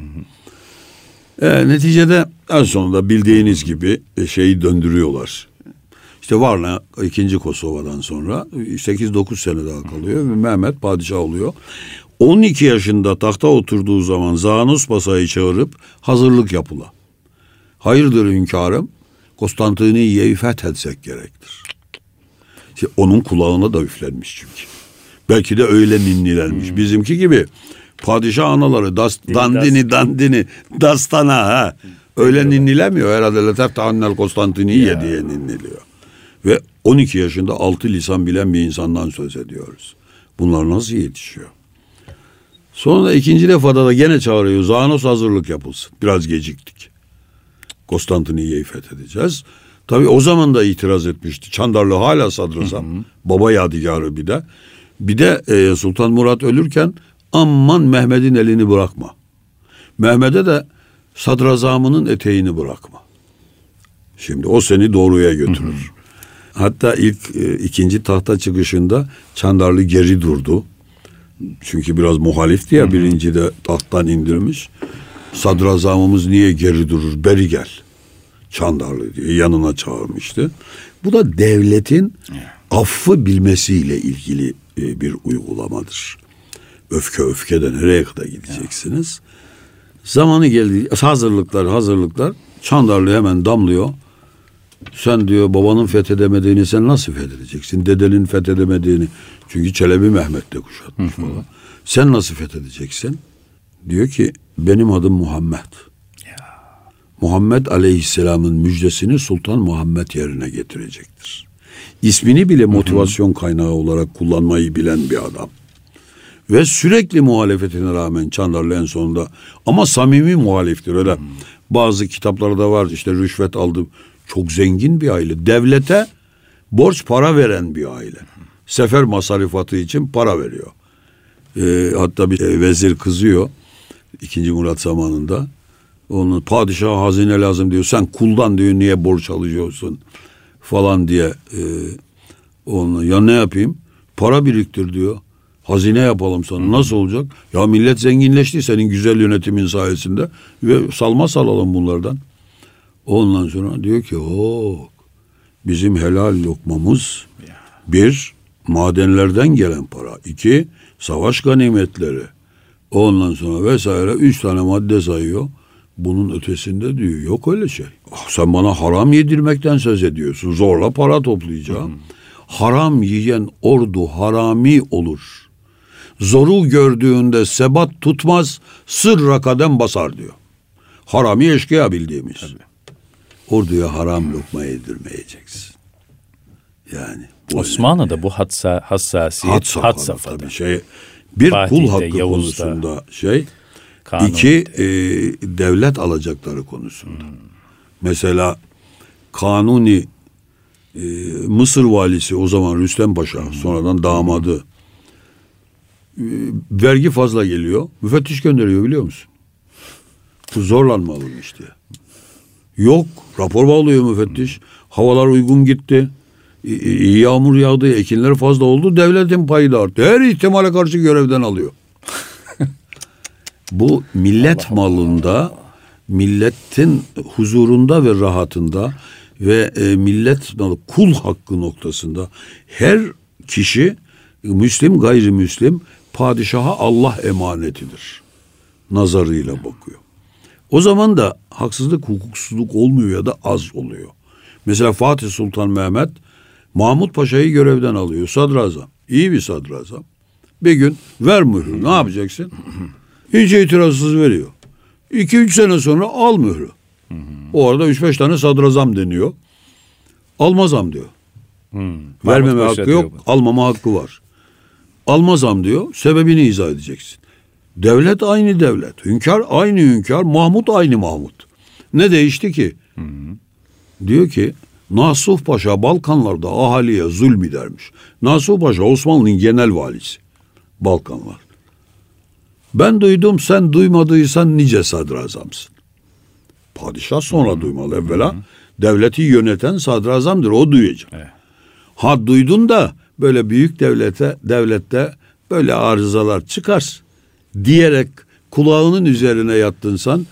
Neticede en sonunda bildiğiniz gibi şeyi döndürüyorlar. İşte Varna 2. Kosova'dan sonra 8-9 sene daha kalıyor ve Mehmet padişah oluyor. 12 yaşında tahta oturduğu zaman Zanos Pasa'yı çağırıp hazırlık yapıla. Hayırdır hünkârım? Konstantiniyye'yi fethetsek gerektir. İşte onun kulağına da üflenmiş çünkü. Belki de öyle ninnilenmiş. Bizimki gibi padişah anaları dandini dastana ha. Öyle ninnilemiyor herhalde. Letef tahannel Konstantiniyye diye ninniliyor. Ve 12 yaşında 6 lisan bilen bir insandan söz ediyoruz. Bunlar nasıl yetişiyor? Sonra 2. defada da gene çağırıyor. Zanos hazırlık yapılsın. Biraz geciktik. Konstantiniyye'yi fethedeceğiz. Tabii o zaman da itiraz etmişti. Çandarlı hala sadrazam. Baba yadigarı bir de. Bir de Sultan Murat ölürken aman Mehmet'in elini bırakma. Mehmet'e de sadrazamının eteğini bırakma. Şimdi o seni doğruya götürür. Hatta ilk 2. tahta çıkışında Çandarlı geri durdu. Çünkü biraz muhalifti ya, 1. de tahttan indirmiş. Sadrazamımız niye geri durur? Beri gel. Çandarlı diye yanına çağırmıştı. Bu da devletin affı bilmesiyle ilgili bir uygulamadır. Öfke de nereye kadar gideceksiniz? Zamanı geldi. Hazırlıklar. Çandarlı hemen damlıyor. Sen diyor babanın fethedemediğini sen nasıl fethedeceksin? Dedenin fethedemediğini. Çünkü Çelebi Mehmet de kuşatmış falan. Sen nasıl fethedeceksin? Diyor ki benim adım Muhammed. Muhammed Aleyhisselam'ın müjdesini Sultan Muhammed yerine getirecektir. İsmini bile motivasyon kaynağı olarak kullanmayı bilen bir adam. Ve sürekli muhalefetine rağmen Çandarlı en sonunda ama samimi muhaliftir. Öyle bazı kitaplarda var işte rüşvet aldı. Çok zengin bir aile. Devlete borç para veren bir aile. Sefer masarifatı için para veriyor. Hatta bir vezir kızıyor 2. Murat zamanında. Onun padişaha hazine lazım diyor. Sen kuldan diyor niye borç alıyorsun falan diye. Onunla ya ne yapayım? Para biriktir diyor. Hazine yapalım sana. Nasıl olacak? Ya millet zenginleşti senin güzel yönetimin sayesinde ve salma salalım bunlardan. Ondan sonra diyor ki bizim helal lokmamız 1 madenlerden gelen para, 2 savaş ganimetleri, ondan sonra vesaire 3 tane madde sayıyor. Bunun ötesinde diyor yok öyle şey. Sen bana haram yedirmekten söz ediyorsun. Zorla para toplayacağım. Haram yiyen ordu harami olur. Zoru gördüğünde sebat tutmaz, sırra kadem basar diyor. Harami eşkıya bildiğimiz. Tabii. Orduya haram lokma yedirmeyeceksin. Yani Osmanlı'da bu hassasiyet had safhada. Tabii bir Fatih'te, kul hakkı Yavuz'da, konusunda Kanun. 2 devlet alacakları konusunda. Mesela Kanuni Mısır valisi o zaman Rüstem Paşa, sonradan damadı, vergi fazla geliyor. Müfettiş gönderiyor biliyor musun? Bu zorlanma alınmış diye. Yok, rapor bağlıyor müfettiş. Havalar uygun gitti. İyi yağmur yağdı, ekinler fazla oldu. Devletin payı da arttı. Her ihtimale karşı görevden alıyor. Bu millet malında, milletin huzurunda ve rahatında ve millet kul hakkı noktasında her kişi Müslim gayrimüslim padişaha Allah emanetidir nazarıyla bakıyor. O zaman da haksızlık, hukuksuzluk olmuyor ya da az oluyor. Mesela Fatih Sultan Mehmet Mahmut Paşa'yı görevden alıyor. Sadrazam. İyi bir sadrazam. Bir gün ver mührü. Ne yapacaksın? Hiç itirazsız veriyor. 2-3 sene sonra al mührü. Orada 3-5 tane sadrazam deniyor. Almazam diyor. Vermeme hakkı yok. Almama hakkı var. Almazam diyor. Sebebini izah edeceksin. Devlet aynı devlet. Hünkâr aynı hünkâr. Mahmut aynı Mahmut. Ne değişti ki? Diyor ki Nasuh Paşa Balkanlarda ahaliye zulmedermiş. Nasuh Paşa Osmanlı'nın genel valisi. Balkanlar. Ben duydum, sen duymadıysan nice sadrazamsın. Padişah sonra duymalı evvela. Devleti yöneten sadrazamdır, o duyacak. Evet. Ha duydun da böyle büyük devlette böyle arızalar çıkar diyerek kulağının üzerine yattınsan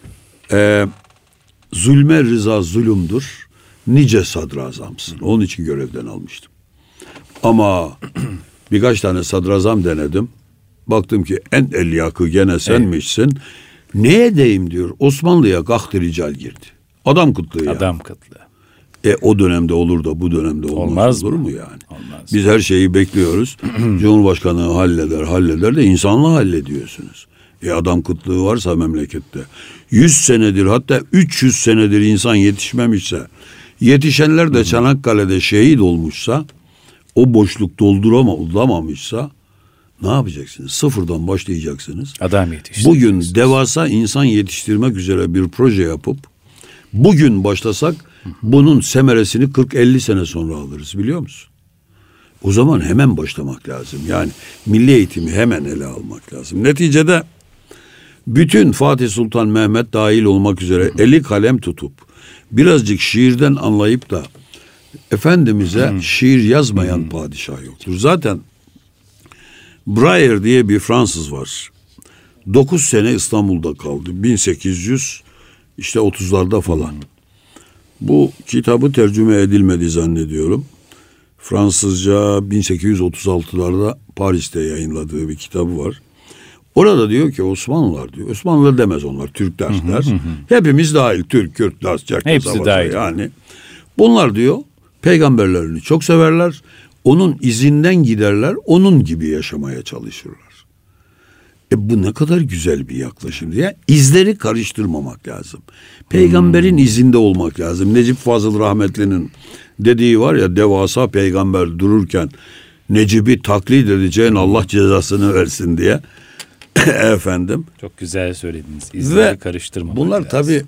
zulme rıza zulümdür. Nice sadrazamsın. Onun için görevden almıştım. Ama birkaç tane sadrazam denedim. Baktım ki en elyakı gene senmişsin. Ne edeyim diyor. Osmanlı'ya gahtı rical girdi. Adam kıtlığı yani. Adam kıtlığı. O dönemde olur da bu dönemde olmaz olur mu yani? Olmaz. Biz her şeyi bekliyoruz. Cumhurbaşkanı halleder de insanlığı hallediyorsunuz. Adam kıtlığı varsa memlekette 100 senedir hatta 300 senedir insan yetişmemişse, yetişenler de Çanakkale'de şehit olmuşsa, o boşluk dolduramamışsa ne yapacaksınız? Sıfırdan başlayacaksınız. Adam yetiştireceksiniz. Bugün devasa insan yetiştirmek üzere bir proje yapıp bugün başlasak bunun semeresini 40-50 sene sonra alırız, biliyor musun? O zaman hemen başlamak lazım. Yani milli eğitimi hemen ele almak lazım. Neticede bütün Fatih Sultan Mehmet dahil olmak üzere eli kalem tutup birazcık şiirden anlayıp da Efendimiz'e şiir yazmayan padişah yoktur. Zaten Brayer diye bir Fransız var. 9 sene İstanbul'da kaldı. 1830'larda falan. Bu kitabı tercüme edilmedi zannediyorum. Fransızca 1836'larda Paris'te yayınladığı bir kitabı var. Orada diyor ki Osmanlılar diyor. Osmanlılar demez onlar, Türkler der. Hepimiz dahil, Türk, Kürt, Laz, Çerkez, hepsi dahil. Yani bunlar diyor peygamberlerini çok severler. Onun izinden giderler, onun gibi yaşamaya çalışırlar. Bu ne kadar güzel bir yaklaşım diye. İzleri karıştırmamak lazım. Peygamberin izinde olmak lazım. Necip Fazıl rahmetlinin dediği var ya, devasa peygamber dururken Necip'i taklit edeceğin Allah cezasını versin diye. Efendim. Çok güzel söylediniz. İzleri karıştırmamak bunlar lazım. Tabii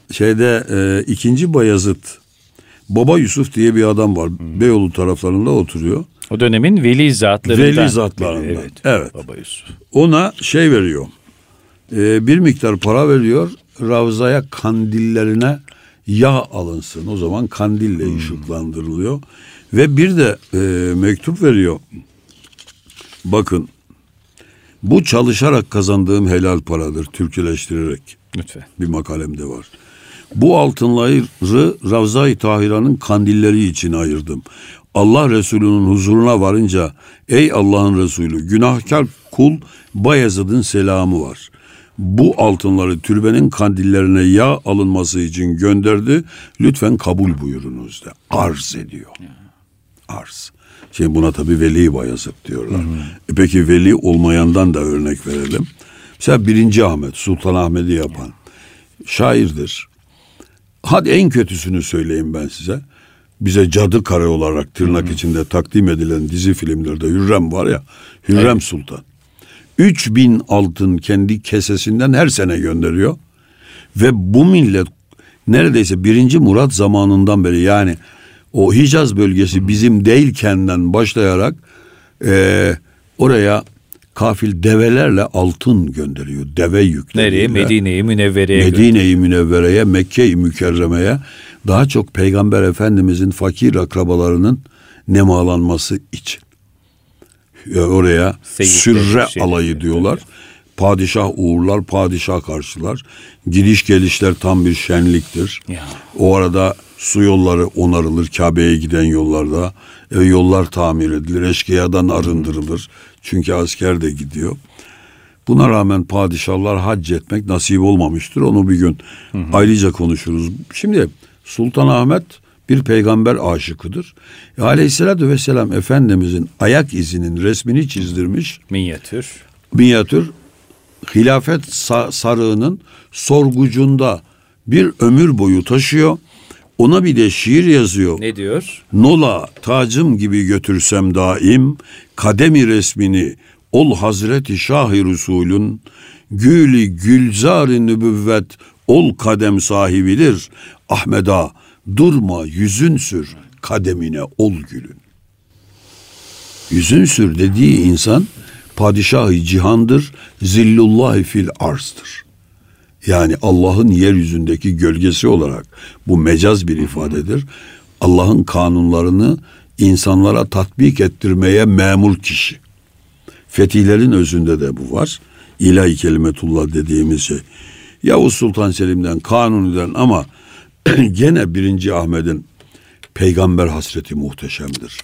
2. Bayezid, Baba Yusuf diye bir adam var. Beyoğlu taraflarında oturuyor. O dönemin veli zatlarından. Evet. Baba Yusuf. Ona veriyor. Bir miktar para veriyor. Ravzaya kandillerine yağ alınsın. O zaman kandille ışıklandırılıyor. Ve bir de mektup veriyor. Bakın, bu çalışarak kazandığım helal paradır, türküleştirerek. Lütfen. Bir makalemde var. Bu altınları Ravza-i Tahira'nın kandilleri için ayırdım. Allah Resulü'nün huzuruna varınca, ey Allah'ın Resulü, günahkar kul Bayezid'in selamı var. Bu altınları türbenin kandillerine yağ alınması için gönderdi. Lütfen kabul buyurunuz da. Arz ediyor. Arz. Şimdi buna tabii Veli Bayezid diyorlar. Peki veli olmayandan da örnek verelim. Mesela 1. Ahmet, Sultanahmet'i yapan şairdir. Hadi en kötüsünü söyleyeyim ben size. Bize cadı kare olarak tırnak içinde takdim edilen dizi filmlerde Hürrem var ya, Hürrem Sultan. 3000 altın kendi kesesinden her sene gönderiyor. Ve bu millet neredeyse 1. Murat zamanından beri, yani o Hicaz bölgesi bizim değilkenden başlayarak oraya kafil develerle altın gönderiyor. Deve yükleriyle. Nereye? Medine-i Münevvere'ye. Medine-i Münevvere'ye, Mekke-i Mükerreme'ye, daha çok Peygamber Efendimizin fakir akrabalarının nemalanması için. Oraya sürre alayı diyorlar. Padişah uğurlar, padişah karşılar. Gidiş gelişler tam bir şenliktir. Ya. O arada su yolları onarılır, Kabe'ye giden yollarda. Yollar tamir edilir, eşkıyadan arındırılır. Çünkü asker de gidiyor. Buna rağmen padişahlar hac etmek nasip olmamıştır. Onu bir gün ayrıca konuşuruz. Şimdi Sultanahmet bir peygamber aşıkıdır. Aleyhissalatü vesselam Efendimizin ayak izinin resmini çizdirmiş. Minyatür. Hilafet sarığının sorgucunda bir ömür boyu taşıyor. Ona bir de şiir yazıyor. Ne diyor? Nola tacım gibi götürsem daim, kademi resmini ol Hazreti Şah-ı Resulün, gülü gülzar-ı nübüvvet ol kadem sahibidir. Ahmeda durma yüzün sür, kademine ol gülün. Yüzün sür dediği insan padişah-ı cihandır, zillullahi fil arzdır. Yani Allah'ın yeryüzündeki gölgesi olarak bu mecaz bir ifadedir. Allah'ın kanunlarını insanlara tatbik ettirmeye memur kişi. Fetihlerin özünde de bu var. İlahi kelimetullah dediğimiz şey. Yavuz Sultan Selim'den, Kanuni'den ama gene 1. Ahmet'in peygamber hasreti muhteşemdir.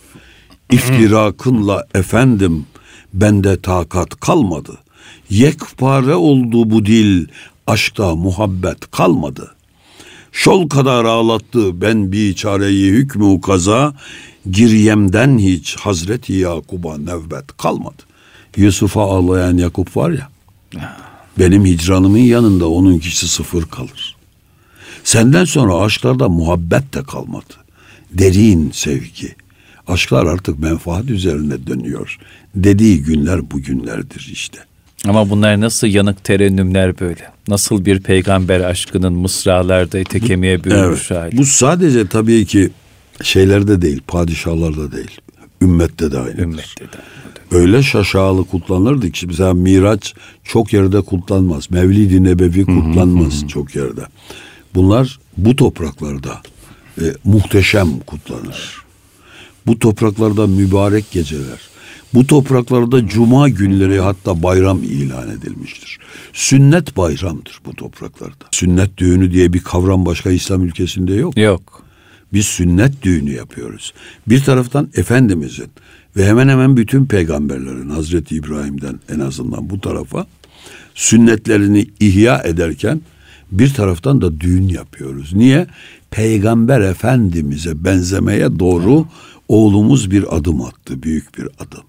İftirakınla efendim bende takat kalmadı. Yekpare oldu bu dil, aşkta muhabbet kalmadı. Şol kadar ağlattı ben biçareyi hükmü kaza, giryemden hiç Hazreti Yakub'a nevbet kalmadı. Yusuf'a ağlayan Yakup var ya, benim hicranımın yanında onun kişisi 0 kalır. Senden sonra aşklarda muhabbet de kalmadı. Derin sevgi. Aşklar artık menfaat üzerine dönüyor. Dediği günler bugünlerdir işte. Ama bunlar nasıl yanık terennümler böyle? Nasıl bir peygamber aşkının mısralarda ete kemiğe bürünmüş hali? Bu sadece tabii ki şeylerde değil, padişahlarda değil. Ümmette de aynıdır. Öyle şaşalı kutlanırdı ki mesela Miraç çok yerde kutlanmaz. Mevlid-i Nebevi kutlanmaz çok yerde. Bunlar bu topraklarda muhteşem kutlanır. Bu topraklarda mübarek geceler. Bu topraklarda cuma günleri hatta bayram ilan edilmiştir. Sünnet bayramdır bu topraklarda. Sünnet düğünü diye bir kavram başka İslam ülkesinde yok. Yok. Biz sünnet düğünü yapıyoruz. Bir taraftan Efendimizin ve hemen hemen bütün peygamberlerin, Hazreti İbrahim'den en azından bu tarafa sünnetlerini ihya ederken bir taraftan da düğün yapıyoruz. Niye? Peygamber Efendimiz'e benzemeye doğru oğlumuz bir adım attı, büyük bir adım.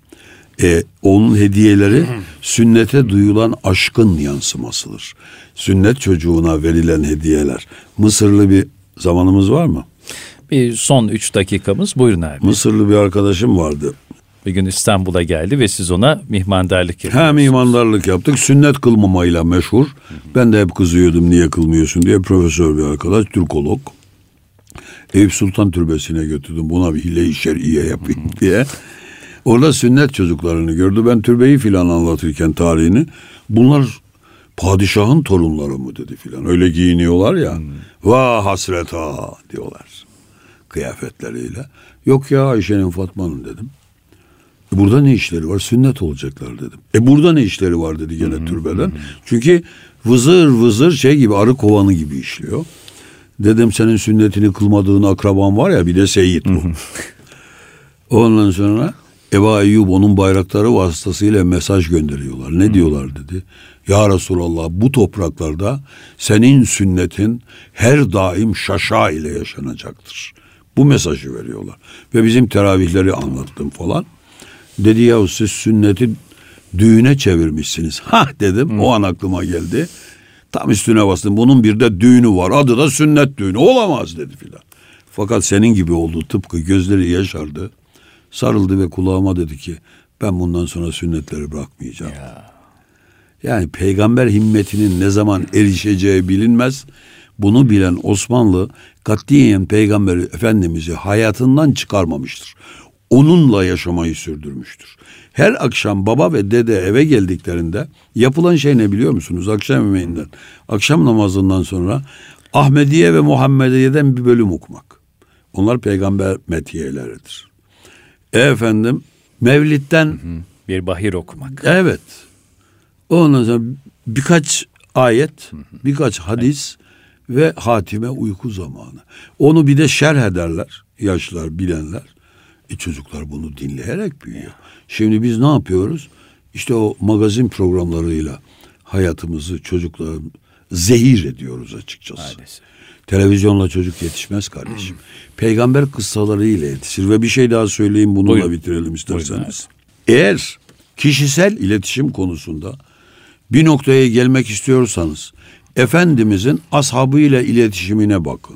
Onun hediyeleri sünnete duyulan aşkın yansımasıdır. Sünnet çocuğuna verilen hediyeler. Mısırlı bir zamanımız var mı? Bir son 3 dakikamız, buyurun abi. Mısırlı bir arkadaşım vardı. Bir gün İstanbul'a geldi ve siz ona mihmandarlık yaptınız. Mihmandarlık yaptık. Sünnet kılmamayla meşhur. Ben de hep kızıyordum niye kılmıyorsun diye. Profesör bir arkadaş, Türkolog. Eyüp Sultan Türbesi'ne götürdüm. Buna bir hile-i şer'iye yapayım diye. Orada sünnet çocuklarını gördü. Ben türbeyi filan anlatırken tarihini. Bunlar padişahın torunları mı dedi filan. Öyle giyiniyorlar ya. Vah hasret ha diyorlar. Kıyafetleriyle. Yok ya Ayşe'nin Fatma'nın dedim. Burada ne işleri var? Sünnet olacaklar dedim. Burada ne işleri var dedi gene türbeden. Çünkü vızır vızır şey gibi, arı kovanı gibi işliyor. Dedim senin sünnetini kılmadığın akraban var ya, bir de Seyit bu. Ondan sonra Ebu Eyyub onun bayrakları vasıtasıyla mesaj gönderiyorlar. Ne diyorlar dedi. Ya Resulallah, bu topraklarda senin sünnetin her daim şaşa ile yaşanacaktır. Bu mesajı veriyorlar. Ve bizim teravihleri anlattım falan. Dedi ya siz sünneti düğüne çevirmişsiniz. Dedim. O an aklıma geldi. Tam üstüne bastım. Bunun bir de düğünü var. Adı da sünnet düğünü. Olamaz dedi filan. Fakat senin gibi oldu. Tıpkı gözleri yaşardı. Sarıldı ve kulağıma dedi ki ben bundan sonra sünnetleri bırakmayacağım. Yani peygamber himmetinin ne zaman erişeceği bilinmez. Bunu bilen Osmanlı katiyen Peygamber Efendimiz'i hayatından çıkarmamıştır. Onunla yaşamayı sürdürmüştür. Her akşam baba ve dede eve geldiklerinde yapılan şey ne biliyor musunuz? Akşam yemeğinden, akşam namazından sonra Ahmediye ve Muhammediye'den bir bölüm okumak. Onlar peygamber metiyeleridir. Efendim Mevlid'den bir bahir okumak. Evet. Ondan sonra birkaç ayet, birkaç hadis ve hatime uyku zamanı. Onu bir de şerh ederler yaşlılar, bilenler. Çocuklar bunu dinleyerek büyüyor. Şimdi biz ne yapıyoruz? İşte o magazin programlarıyla hayatımızı, çocukları zehir ediyoruz açıkçası. Maalesef. Televizyonla çocuk yetişmez kardeşim. Peygamber kıssalarıyla yetişir. Ve bir şey daha söyleyeyim, bununla bitirelim isterseniz. Eğer kişisel iletişim konusunda bir noktaya gelmek istiyorsanız Efendimizin ashabıyla iletişimine bakın.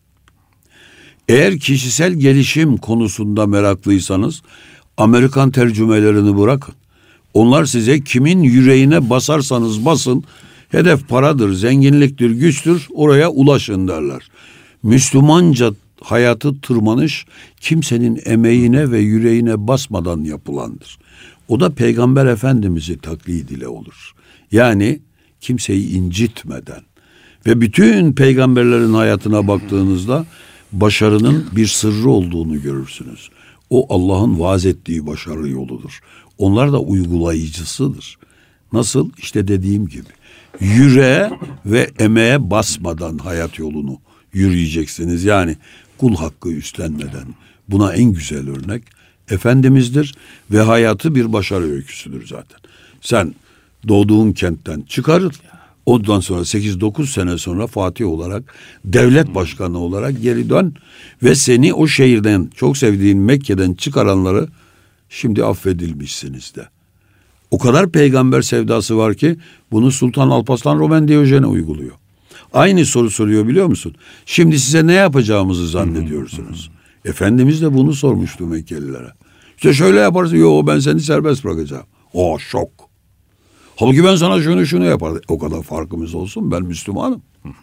Eğer kişisel gelişim konusunda meraklıysanız Amerikan tercümelerini bırakın. Onlar size kimin yüreğine basarsanız basın, hedef paradır, zenginliktir, güçtür, oraya ulaşın derler. Müslümanca hayatı tırmanış kimsenin emeğine ve yüreğine basmadan yapılandır. O da Peygamber Efendimiz'i taklit ile olur. Yani kimseyi incitmeden ve bütün peygamberlerin hayatına baktığınızda başarının bir sırrı olduğunu görürsünüz. O Allah'ın vaaz ettiği başarı yoludur. Onlar da uygulayıcısıdır. Nasıl? İşte dediğim gibi. Yüreğe ve emeğe basmadan hayat yolunu yürüyeceksiniz. Yani kul hakkı üstlenmeden. Buna en güzel örnek Efendimiz'dir ve hayatı bir başarı öyküsüdür zaten. Sen doğduğun kentten çıkarır. Ondan sonra 8-9 sene sonra Fatih olarak, devlet başkanı olarak geri dön ve seni o şehirden, çok sevdiğin Mekke'den çıkaranları şimdi affedilmişsiniz de. O kadar peygamber sevdası var ki bunu Sultan Alparslan Roman Diyojen'e uyguluyor. Aynı soru soruyor biliyor musun? Şimdi size ne yapacağımızı zannediyorsunuz? Efendimiz de bunu sormuştu Mekkelilere. İşte şöyle yaparsın, yo ben seni serbest bırakacağım. O şok. Halbuki ben sana şunu yapardım. O kadar farkımız olsun, ben Müslümanım.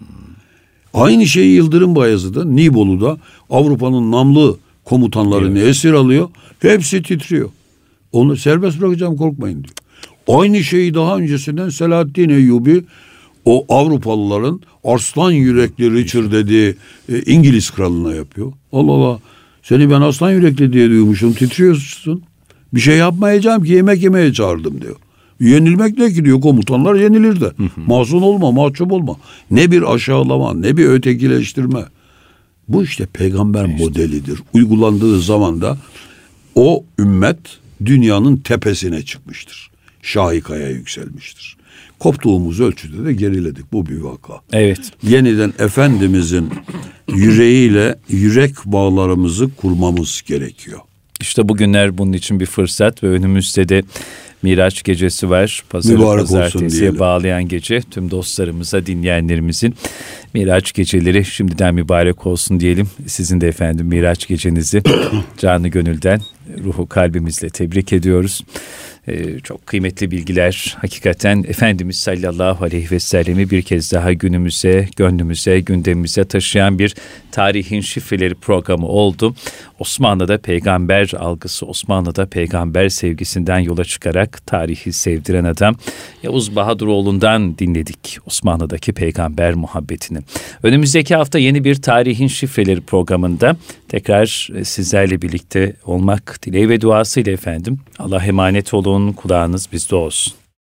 Aynı şeyi Yıldırım Bayezid'de, Nibolu'da Avrupa'nın namlı komutanlarını esir alıyor. Hepsi titriyor. Onu serbest bırakacağım, korkmayın diyor. Aynı şeyi daha öncesinden Selahaddin Eyyubi o Avrupalıların arslan yürekli Richard dediği İngiliz kralına yapıyor. Allah Allah, seni ben aslan yürekli diye duymuşum, titriyorsun. Bir şey yapmayacağım ki, yemek yemeye çağırdım diyor. Yenilmek ne ki diyor, komutanlar yenilir de. Mahzun olma, mahcup olma. Ne bir aşağılama, ne bir ötekileştirme. Bu işte peygamber modelidir. Uygulandığı zaman da o ümmet dünyanın tepesine çıkmıştır. Şahikaya yükselmiştir. Koptuğumuz ölçüde de geriledik. Bu bir vaka. Evet. Yeniden Efendimizin yüreğiyle yürek bağlarımızı kurmamız gerekiyor. İşte bugünler bunun için bir fırsat ve önümüzde de Miraç gecesi var. Pazartesiye bağlayan gece tüm dostlarımıza, dinleyenlerimizin Miraç geceleri şimdiden mübarek olsun diyelim. Sizin de efendim Miraç gecenizi canı gönülden, ruhu kalbimizle tebrik ediyoruz. Çok kıymetli bilgiler, hakikaten Efendimiz sallallahu aleyhi ve sellemi bir kez daha günümüze, gönlümüze, gündemimize taşıyan bir tarihin şifreleri programı oldu. Osmanlı'da peygamber algısı, Osmanlı'da peygamber sevgisinden yola çıkarak tarihi sevdiren adam Yavuz Bahaduroğlu'ndan dinledik Osmanlı'daki peygamber muhabbetini. Önümüzdeki hafta yeni bir tarihin şifreleri programında tekrar sizlerle birlikte olmak dileği ve duasıyla efendim. Allah'a emanet olun, kulağınız bizde olsun.